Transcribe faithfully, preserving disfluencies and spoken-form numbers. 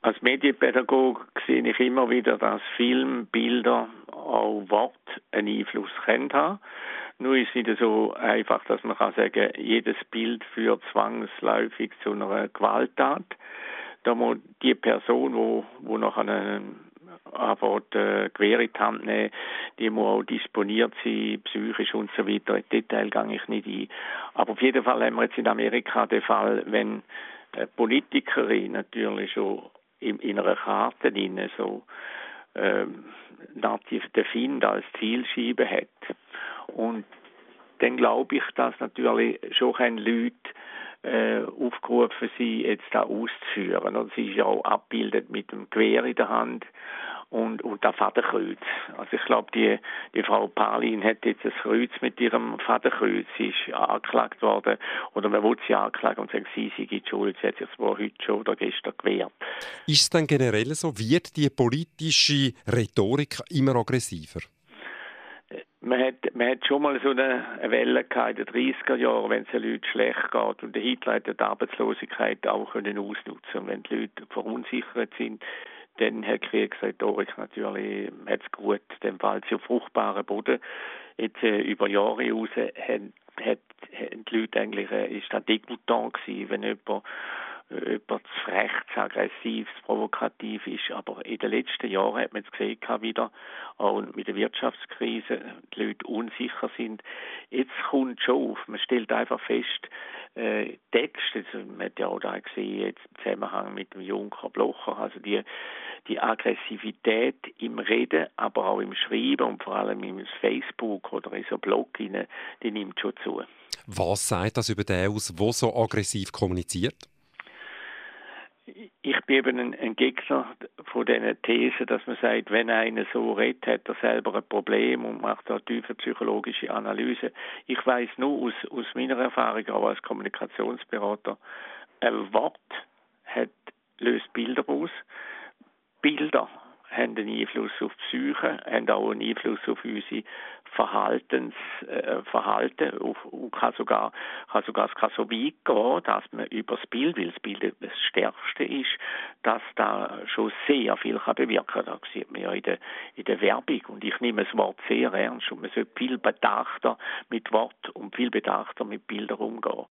Als Medienpädagoge sehe ich immer wieder, dass Film, Bilder, auch Wort einen Einfluss können haben. Nur ist es nicht so einfach, dass man kann sagen, jedes Bild führt zwangsläufig zu einer Gewalttat. Da muss die Person, wo, wo noch einen anfängt, äh, Gewehr in die Hand nehmen, die muss auch disponiert sein, psychisch und so weiter. In Detail gehe ich nicht ein. Aber auf jeden Fall haben wir jetzt in Amerika den Fall, wenn eine Politikerin natürlich schon in, in einer Karte drin so ähm, nativ den Find als Zielscheibe hat. Und dann glaube ich, dass natürlich schon Leute äh, aufgerufen sind, jetzt da auszuführen. Und sie ist ja auch abgebildet mit dem Gewehr in der Hand und, und das Fadenkreuz. Also ich glaube, die, die Frau Palin hat jetzt ein Kreuz mit ihrem Fadenkreuz. Sie ist angeklagt worden, oder man will sie anklagen und sagen, sie sei die Schuld. Sie hat sich zwar heute schon oder gestern gewehrt. Ist es dann generell so, wird die politische Rhetorik immer aggressiver? Man hat, man hat schon mal so eine Welle gehabt in den dreißiger Jahren, wenn es den Leuten schlecht geht. Und der Hitler hat die Arbeitslosigkeit auch können ausnutzen. Und wenn die Leute verunsichert sind, dann hat Kriegsrhetorik natürlich hat's gut, dann fällt sie auf fruchtbaren Boden. Jetzt äh, über Jahre raus haben, hat, haben die Leute eigentlich, äh, ist das dégoûtant gewesen, wenn jemand jemand zu rechts, aggressiv, provokativ ist. Aber in den letzten Jahren hat man es gesehen, wieder, auch mit der Wirtschaftskrise, die Leute unsicher sind. Jetzt kommt schon auf. Man stellt einfach fest, äh, Texte, also man hat ja auch da gesehen, jetzt im Zusammenhang mit dem Juncker Blocher, also die, die Aggressivität im Reden, aber auch im Schreiben und vor allem im Facebook oder in so Blog, die nimmt schon zu. Was sagt das über den aus, der so aggressiv kommuniziert? Ich bin eben ein, ein Gegner von diesen Thesen, dass man sagt, wenn einer so redet, hat er selber ein Problem und macht da tiefe psychologische Analyse. Ich weiss nur aus, aus meiner Erfahrung, auch als Kommunikationsberater, ein Wort hat, löst Bilder aus. Bilder haben einen Einfluss auf die Psyche, haben auch einen Einfluss auf unsere Verhaltens, äh, Verhalten auf, und kann sogar, kann sogar es kann so weit gehen, dass man über das Bild, weil das Bild das Stärkste ist, dass da schon sehr viel kann bewirken kann. Das sieht man ja in der, in der Werbung. Und ich nehme das Wort sehr ernst und man sollte viel bedachter mit Wort und viel bedachter mit Bildern umgehen.